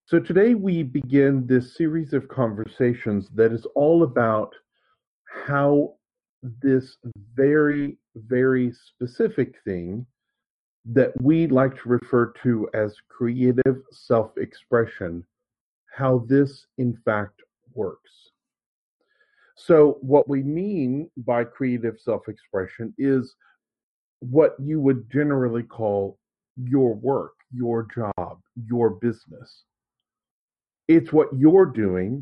So today we begin this series of conversations that is all about how this very, very specific thing that we like to refer to as creative self expression, how this in fact works. So, what we mean by creative self expression is what you would generally call your work, your job, your business. It's what you're doing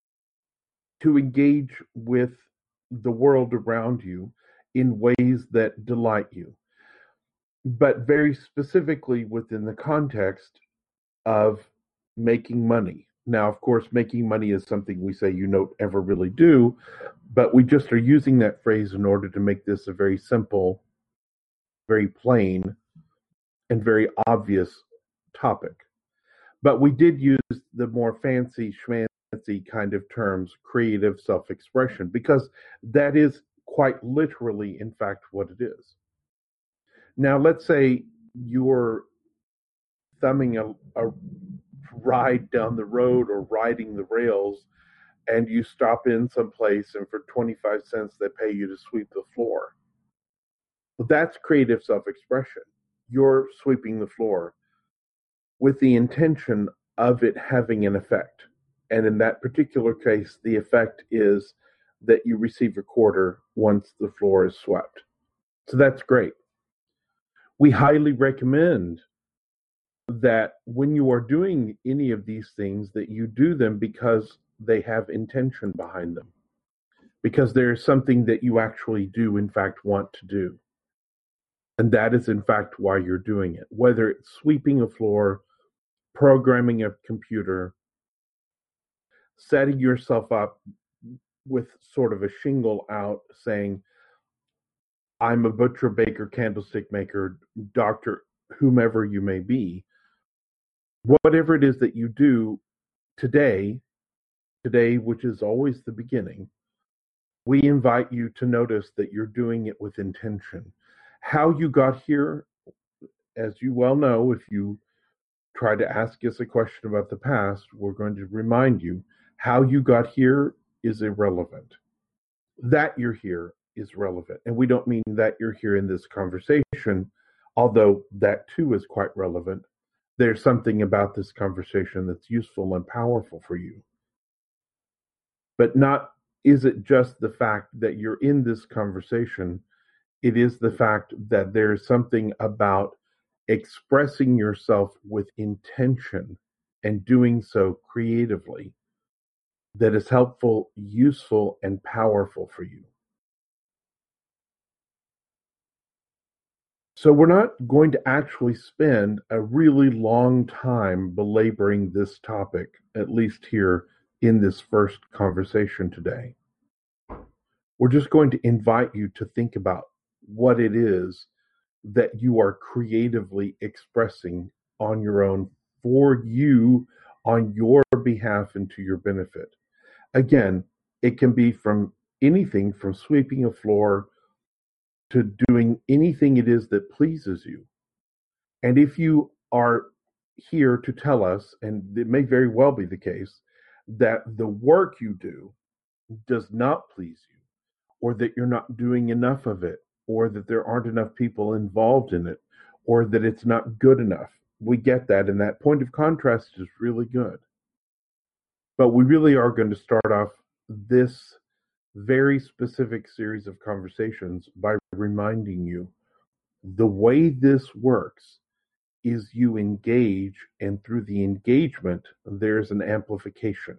to engage with the world around you in ways that delight you, but very specifically within the context of making money. Now, of course, making money is something we say you don't ever really do, but we just are using that phrase in order to make this a very simple, very plain, and very obvious topic. But we did use the more fancy schmancy kind of terms, creative self expression, because that is quite literally, in fact, what it is. Now, let's say you're thumbing a ride down the road or riding the rails, and you stop in someplace, and for 25 cents, they pay you to sweep the floor. Well, that's creative self expression. You're sweeping the floor with the intention of it having an effect. And in that particular case, the effect is that you receive a quarter once the floor is swept. So that's great. We highly recommend that when you are doing any of these things, that you do them because they have intention behind them, because there is something that you actually do, in fact, want to do. And that is, in fact, why you're doing it. Whether it's sweeping a floor, programming a computer, setting yourself up with sort of a shingle out saying, I'm a butcher, baker, candlestick maker, doctor, whomever you may be. Whatever it is that you do today, which is always the beginning, we invite you to notice that you're doing it with intention. How you got here, as you well know, if you try to ask us a question about the past, we're going to remind you how you got here is irrelevant. That you're here is relevant. And we don't mean that you're here in this conversation, although that too is quite relevant. There's something about this conversation that's useful and powerful for you. But not is it just the fact that you're in this conversation, it is the fact that there's something about expressing yourself with intention and doing so creatively that is helpful, useful, and powerful for you. So we're not going to actually spend a really long time belaboring this topic, at least here in this first conversation today. We're just going to invite you to think about what it is that you are creatively expressing on your own, for you, on your behalf, and to your benefit. Again, it can be from anything from sweeping a floor to doing anything it is that pleases you. And if you are here to tell us, and it may very well be the case, that the work you do does not please you, or that you're not doing enough of it, or that there aren't enough people involved in it, or that it's not good enough, we get that. And that point of contrast is really good. But we really are going to start off this very specific series of conversations by reminding you the way this works is you engage, and through the engagement, there's an amplification.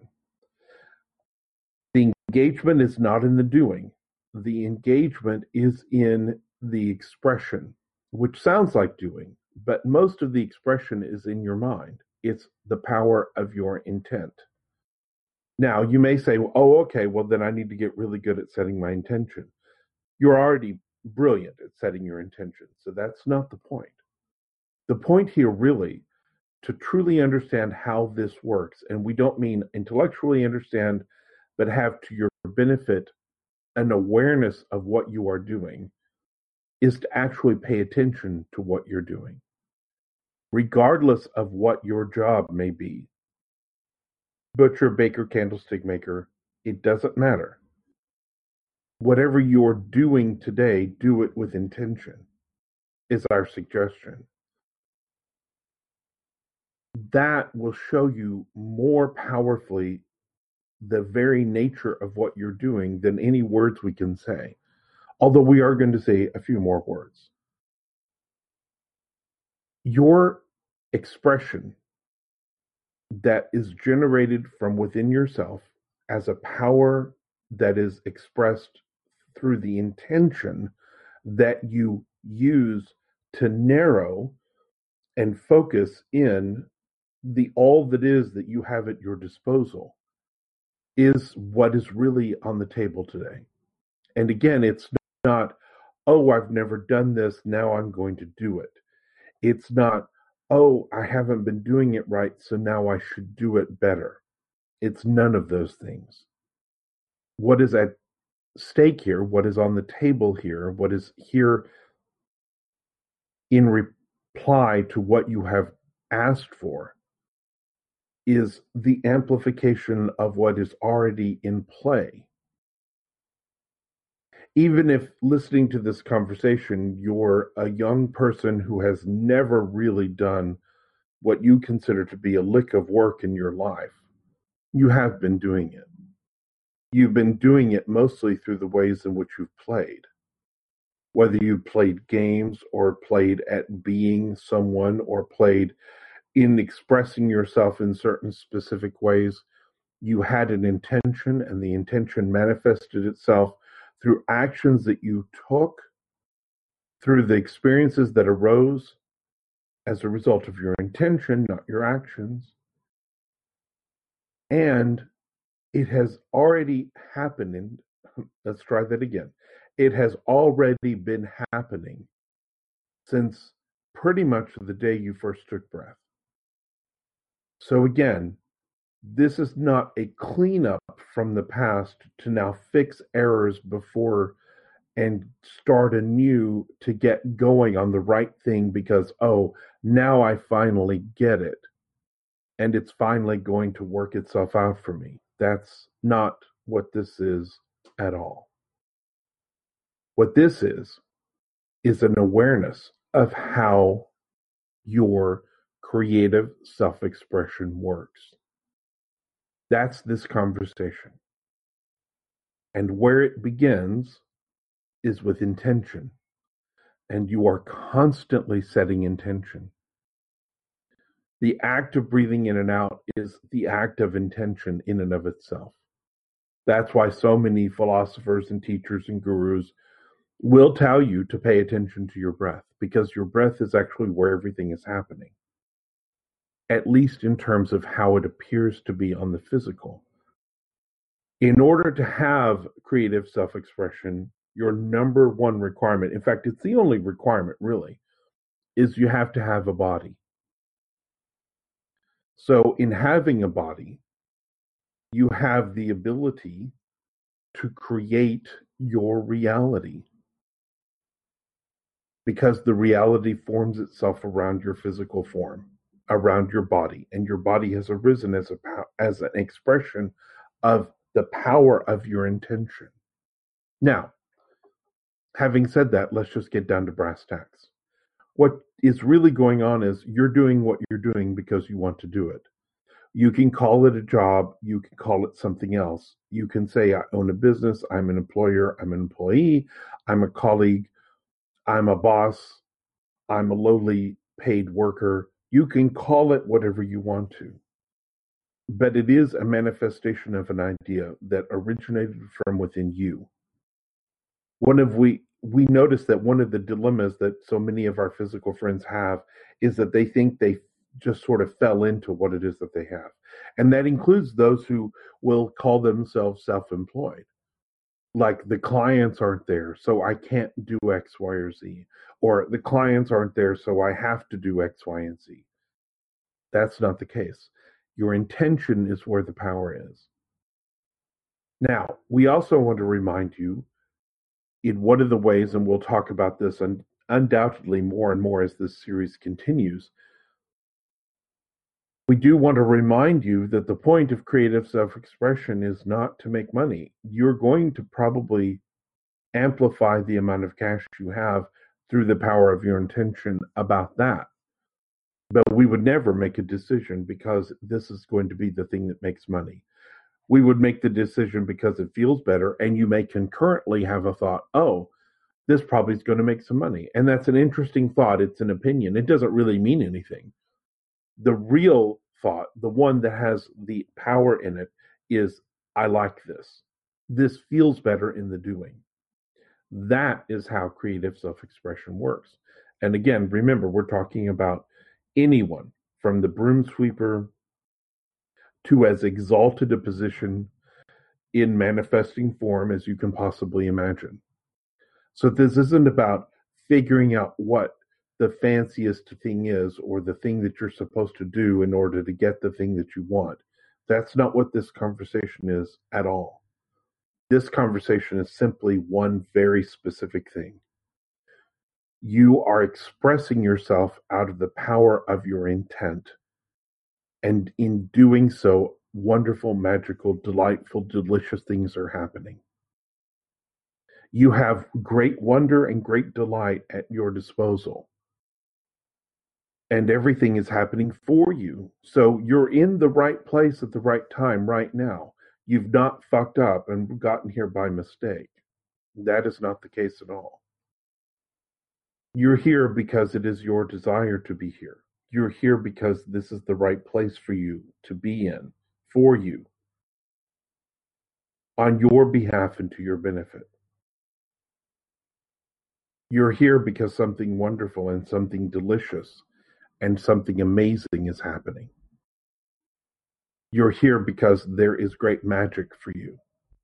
The engagement is not in the doing. The engagement is in the expression, which sounds like doing, but most of the expression is in your mind. It's the power of your intent. Now, you may say, oh, okay, well, then I need to get really good at setting my intention. You're already brilliant at setting your intention, so that's not the point. The point here, really, to truly understand how this works, and we don't mean intellectually understand, but have to your benefit an awareness of what you are doing, is to actually pay attention to what you're doing, regardless of what your job may be. butcher, baker, candlestick maker, it doesn't matter. Whatever you're doing today, do it with intention, is our suggestion. That will show you more powerfully the very nature of what you're doing than any words we can say. Although we are going to say a few more words. Your expression that is generated from within yourself as a power that is expressed through the intention that you use to narrow and focus in the all that is that you have at your disposal is what is really on the table today. And again, it's not, oh, I've never done this, now I'm going to do it. It's not, oh, I haven't been doing it right, so now I should do it better. It's none of those things. What is at stake here, what is on the table here, what is here in reply to what you have asked for is the amplification of what is already in play. Even if listening to this conversation, you're a young person who has never really done what you consider to be a lick of work in your life, you have been doing it. You've been doing it mostly through the ways in which you've played. Whether you played games or played at being someone or played in expressing yourself in certain specific ways, you had an intention, and the intention manifested itself through actions that you took, through the experiences that arose as a result of your intention, not your actions. And it has already happened. And let's try that again. It has already been happening since pretty much the day you first took breath. So again, this is not a cleanup from the past to now fix errors before and start anew to get going on the right thing because, oh, now I finally get it. And it's finally going to work itself out for me. That's not what this is at all. What this is an awareness of how your creative self expression works. That's this conversation. And where it begins is with intention. And you are constantly setting intention. The act of breathing in and out is the act of intention in and of itself. That's why so many philosophers and teachers and gurus will tell you to pay attention to your breath, because your breath is actually where everything is happening, at least in terms of how it appears to be on the physical. In order to have creative self-expression, your number one requirement, in fact, it's the only requirement really, is you have to have a body. So in having a body, you have the ability to create your reality, because the reality forms itself around your physical form, around your body, and your body has arisen as an expression of the power of your intention. Now, having said that, let's just get down to brass tacks. What is really going on is you're doing what you're doing because you want to do it. You can call it a job, you can call it something else. You can say, I own a business, I'm an employer, I'm an employee, I'm a colleague, I'm a boss, I'm a lowly paid worker. You can call it whatever you want to. But it is a manifestation of an idea that originated from within you. We notice that one of the dilemmas that so many of our physical friends have is that they think they just sort of fell into what it is that they have. And that includes those who will call themselves self-employed. Like, the clients aren't there, so I can't do X, Y, or Z. Or the clients aren't there, so I have to do X, Y, and Z. That's not the case. Your intention is where the power is. Now, we also want to remind you, in one of the ways, and we'll talk about this undoubtedly more and more as this series continues, We do want to remind you that the point of creative self-expression is not to make money. You're going to probably amplify the amount of cash you have through the power of your intention about that. But we would never make a decision because this is going to be the thing that makes money. We would make the decision because it feels better, and you may concurrently have a thought, oh, this probably is going to make some money. And that's an interesting thought. It's an opinion. It doesn't really mean anything. The real thought, the one that has the power in it, is I like this. This feels better in the doing. That is how creative self expression works. And again, remember, we're talking about anyone from the broom sweeper to as exalted a position in manifesting form as you can possibly imagine. So this isn't about figuring out what the fanciest thing is or the thing that you're supposed to do in order to get the thing that you want. That's not what this conversation is at all. This conversation is simply one very specific thing. You are expressing yourself out of the power of your intent. And in doing so, wonderful, magical, delightful, delicious things are happening. You have great wonder and great delight at your disposal. And everything is happening for you. So you're in the right place at the right time right now. You've not fucked up and gotten here by mistake. That is not the case at all. You're here because it is your desire to be here. You're here because this is the right place for you to be in, for you, on your behalf and to your benefit. You're here because something wonderful and something delicious and something amazing is happening. You're here because there is great magic for you.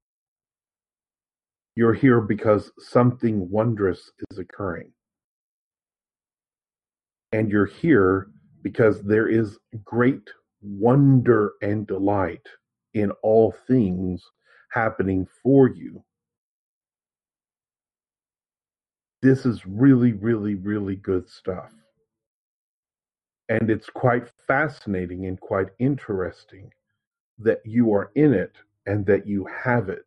You're here because something wondrous is occurring. And you're here because there is great wonder and delight in all things happening for you. This is really, really, really good stuff. And it's quite fascinating and quite interesting that you are in it and that you have it.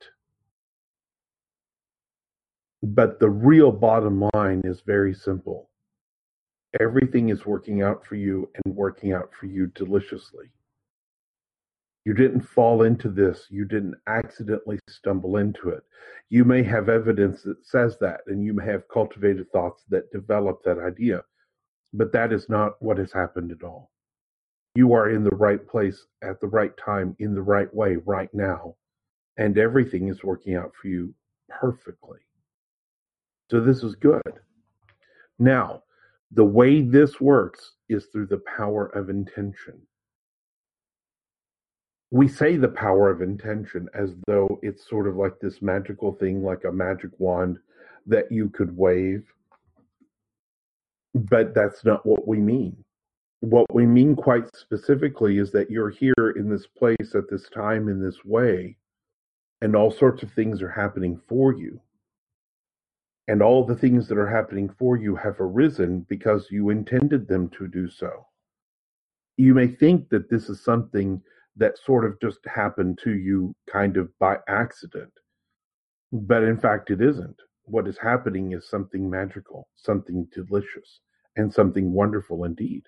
But the real bottom line is very simple. Everything is working out for you and working out for you deliciously. You didn't fall into this. You didn't accidentally stumble into it. You may have evidence that says that, and you may have cultivated thoughts that develop that idea, but that is not what has happened at all. You are in the right place at the right time, in the right way right now, and everything is working out for you perfectly. So this is good. Now, the way this works is through the power of intention. We say the power of intention as though it's sort of like this magical thing, like a magic wand that you could wave. But that's not what we mean. What we mean quite specifically is that you're here in this place at this time in this way, and all sorts of things are happening for you. And all the things that are happening for you have arisen because you intended them to do so. You may think that this is something that sort of just happened to you kind of by accident. But in fact, it isn't. What is happening is something magical, something delicious, and something wonderful indeed.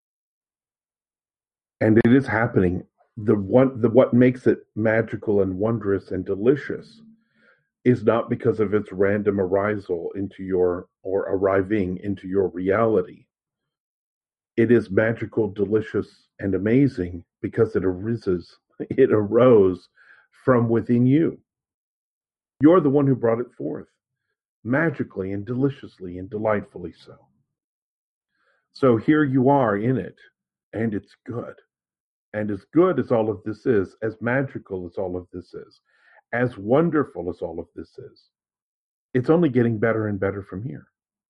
And it is happening. What makes it magical and wondrous and delicious is not because of its random arisal into your or arriving into your reality. It is magical, delicious, and amazing because it arose from within you. You're the one who brought it forth, magically and deliciously and delightfully so. So here you are in it, and it's good. And as good as all of this is, as magical as all of this is, as wonderful as all of this is, it's only getting better and better from here.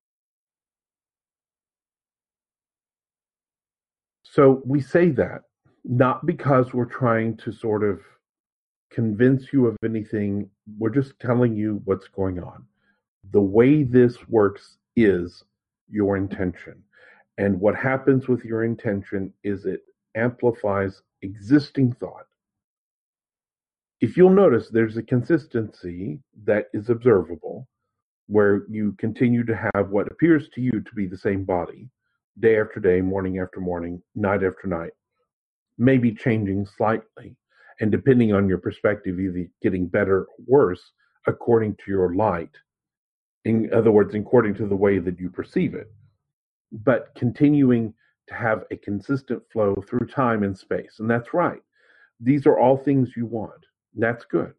So we say that not because we're trying to sort of convince you of anything. We're just telling you what's going on. The way this works is your intention. And what happens with your intention is it amplifies existing thought. If you'll notice, there's a consistency that is observable where you continue to have what appears to you to be the same body day after day, morning after morning, night after night, maybe changing slightly. And depending on your perspective, either getting better or worse according to your light. In other words, according to the way that you perceive it. But continuing to have a consistent flow through time and space. And that's right. These are all things you want. That's good.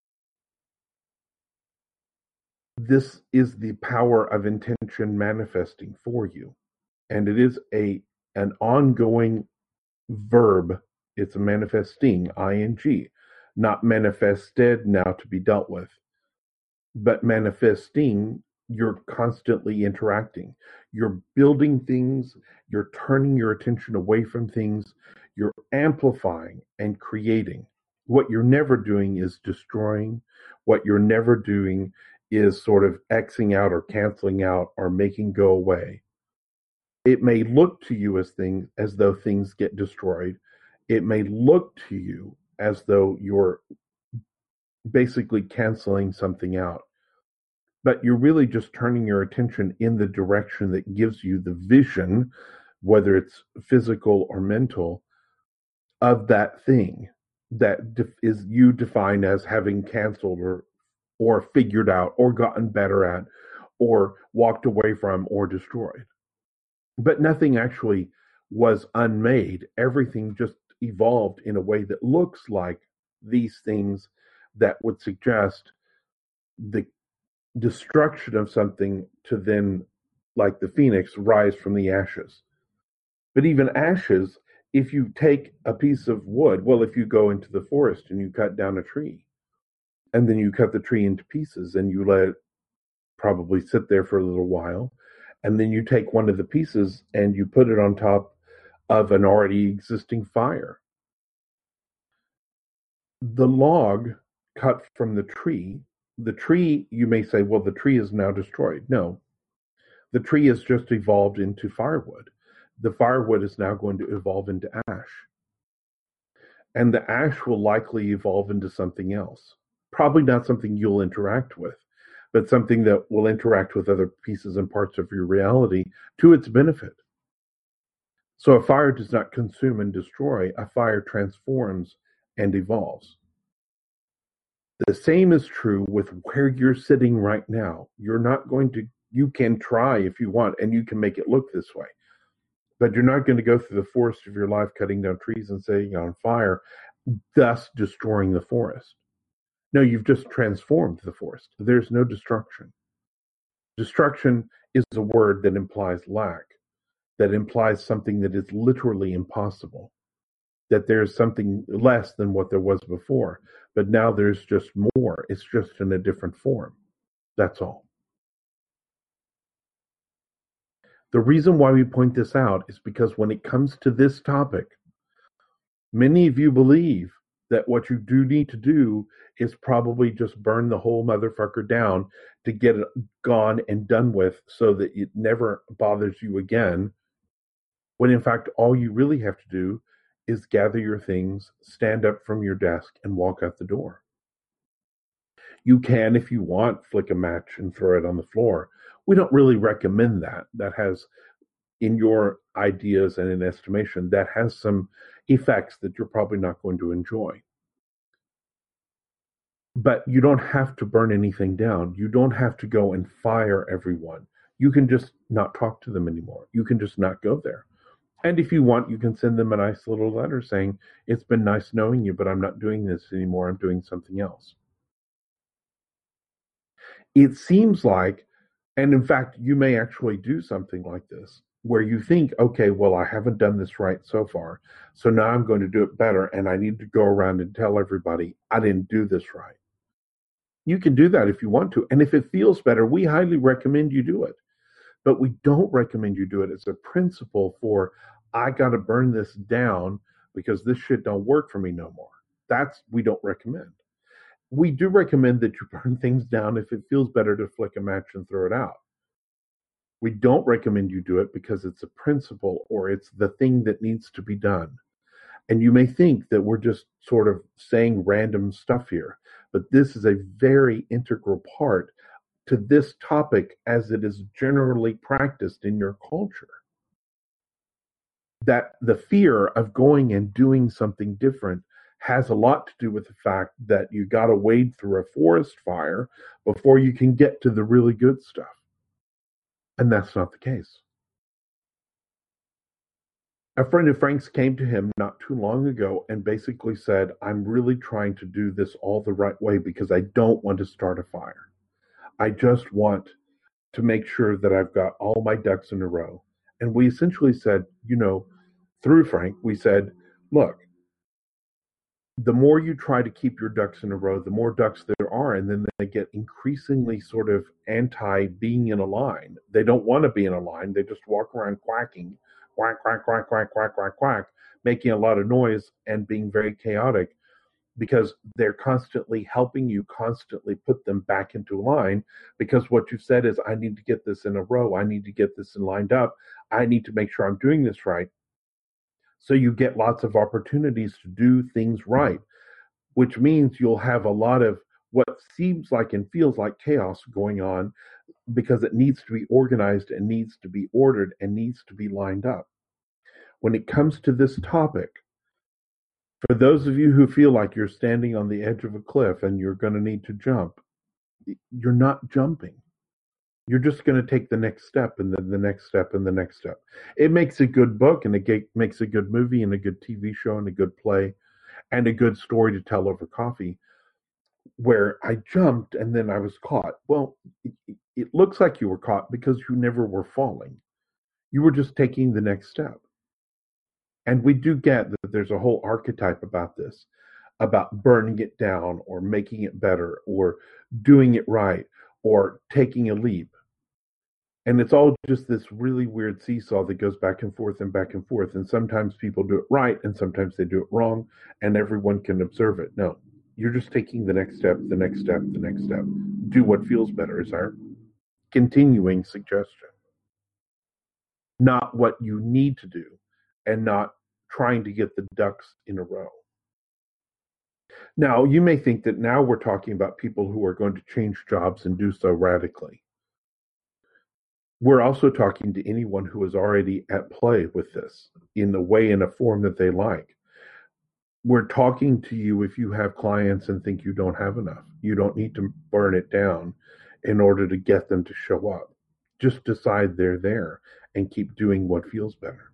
This is the power of intention manifesting for you. And it is an ongoing verb. It's a manifesting, ing, not manifested, now to be dealt with. But manifesting, you're constantly interacting. You're building things, you're turning your attention away from things, you're amplifying and creating. What you're never doing is destroying. What you're never doing is sort of Xing out or canceling out or making go away. It may look to you as though things get destroyed. It may look to you as though you're basically canceling something out. But you're really just turning your attention in the direction that gives you the vision, whether it's physical or mental, of that thing that is you define as having canceled or figured out or gotten better at or walked away from or destroyed. But nothing actually was unmade. Everything just evolved in a way that looks like these things that would suggest the destruction of something to then, like the phoenix, rise from the ashes. But even ashes, if you take a piece of wood, well, if you go into the forest and you cut down a tree, and then you cut the tree into pieces and you let it probably sit there for a little while, and then you take one of the pieces and you put it on top of an already existing fire. The log cut from the tree, you may say, well, the tree is now destroyed. No, the tree has just evolved into firewood. The firewood is now going to evolve into ash. And the ash will likely evolve into something else. Probably not something you'll interact with, but something that will interact with other pieces and parts of your reality to its benefit. So a fire does not consume and destroy, a fire transforms and evolves. The same is true with where you're sitting right now. You can try if you want, and you can make it look this way. But you're not going to go through the forest of your life cutting down trees and setting on fire, thus destroying the forest. No, you've just transformed the forest. There's no destruction. Destruction is a word that implies lack, that implies something that is literally impossible, that there's something less than what there was before, but now there's just more. It's just in a different form. That's all. The reason why we point this out is because when it comes to this topic, many of you believe that what you do need to do is probably just burn the whole motherfucker down to get it gone and done with so that it never bothers you again. When in fact, all you really have to do is gather your things, stand up from your desk, and walk out the door. You can, if you want, flick a match and throw it on the floor. We don't really recommend that. That has, in your ideas and in estimation, that has some effects that you're probably not going to enjoy. But you don't have to burn anything down. You don't have to go and fire everyone. You can just not talk to them anymore. You can just not go there. And if you want, you can send them a nice little letter saying, it's been nice knowing you, but I'm not doing this anymore. I'm doing something else. It seems like, and in fact, you may actually do something like this, where you think, okay, well, I haven't done this right so far, so now I'm going to do it better, and I need to go around and tell everybody I didn't do this right. You can do that if you want to, and if it feels better, we highly recommend you do it. But we don't recommend you do it as a principle for, I got to burn this down because this shit don't work for me no more. We don't recommend. We do recommend that you burn things down if it feels better to flick a match and throw it out. We don't recommend you do it because it's a principle or it's the thing that needs to be done. And you may think that we're just sort of saying random stuff here, but this is a very integral part to this topic as it is generally practiced in your culture. That the fear of going and doing something different has a lot to do with the fact that you got to wade through a forest fire before you can get to the really good stuff. And that's not the case. A friend of Frank's came to him not too long ago and basically said, I'm really trying to do this all the right way because I don't want to start a fire. I just want to make sure that I've got all my ducks in a row. And we essentially said, through Frank, we said, look, the more you try to keep your ducks in a row, the more ducks there are, and then they get increasingly sort of anti being in a line. They don't want to be in a line. They just walk around quacking, quack, quack, quack, quack, quack, quack, quack, making a lot of noise and being very chaotic because they're constantly helping you constantly put them back into a line because what you've said is, I need to get this in a row. I need to get this in lined up. I need to make sure I'm doing this right. So you get lots of opportunities to do things right, which means you'll have a lot of what seems like and feels like chaos going on because it needs to be organized and needs to be ordered and needs to be lined up. When it comes to this topic, for those of you who feel like you're standing on the edge of a cliff and you're going to need to jump, you're not jumping. You're just going to take the next step and then the next step and the next step. It makes a good book and it makes a good movie and a good TV show and a good play and a good story to tell over coffee where I jumped and then I was caught. Well, it looks like you were caught because you never were falling. You were just taking the next step. And we do get that there's a whole archetype about this, about burning it down or making it better or doing it right or taking a leap. And it's all just this really weird seesaw that goes back and forth and back and forth. And sometimes people do it right and sometimes they do it wrong, and everyone can observe it. No, you're just taking the next step, the next step, the next step. Do what feels better is our continuing suggestion. Not what you need to do and not trying to get the ducks in a row. Now, you may think that now we're talking about people who are going to change jobs and do so radically. We're also talking to anyone who is already at play with this in a way, in a form that they like. We're talking to you if you have clients and think you don't have enough. You don't need to burn it down in order to get them to show up. Just decide they're there and keep doing what feels better.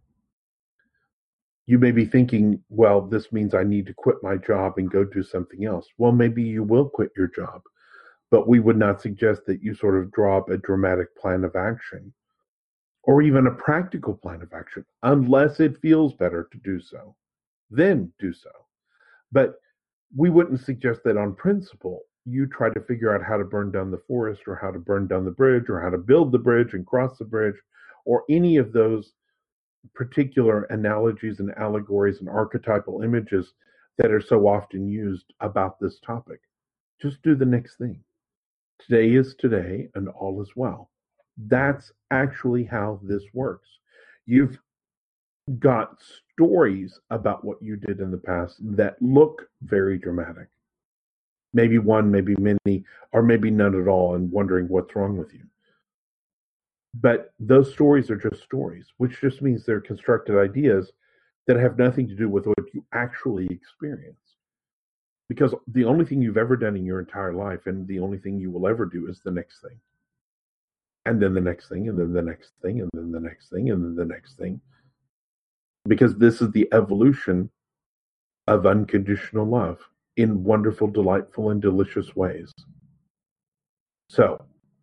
You may be thinking, well, this means I need to quit my job and go do something else. Well, maybe you will quit your job, but we would not suggest that you sort of draw up a dramatic plan of action or even a practical plan of action unless it feels better to do so. Then do so. But we wouldn't suggest that on principle you try to figure out how to burn down the forest or how to burn down the bridge or how to build the bridge and cross the bridge or any of those particular analogies and allegories and archetypal images that are so often used about this topic. Just do the next thing. Today is today and all is well. That's actually how this works. You've got stories about what you did in the past that look very dramatic. Maybe one, maybe many, or maybe none at all, and wondering what's wrong with you. But those stories are just stories, which just means they're constructed ideas that have nothing to do with what you actually experience. Because the only thing you've ever done in your entire life and the only thing you will ever do is the next thing. And then the next thing, and then the next thing, and then the next thing, and then the next thing. Because this is the evolution of unconditional love in wonderful, delightful, and delicious ways. So,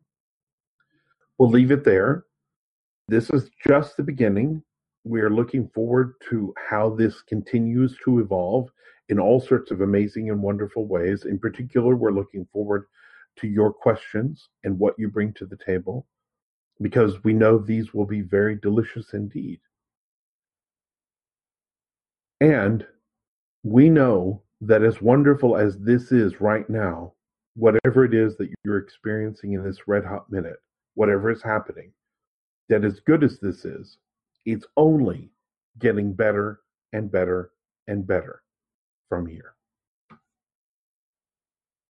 we'll leave it there. This is just the beginning. We are looking forward to how this continues to evolve in all sorts of amazing and wonderful ways. In particular, we're looking forward to your questions and what you bring to the table, because we know these will be very delicious indeed. And we know that as wonderful as this is right now, whatever it is that you're experiencing in this red hot minute, whatever is happening, that as good as this is, it's only getting better and better and better from here.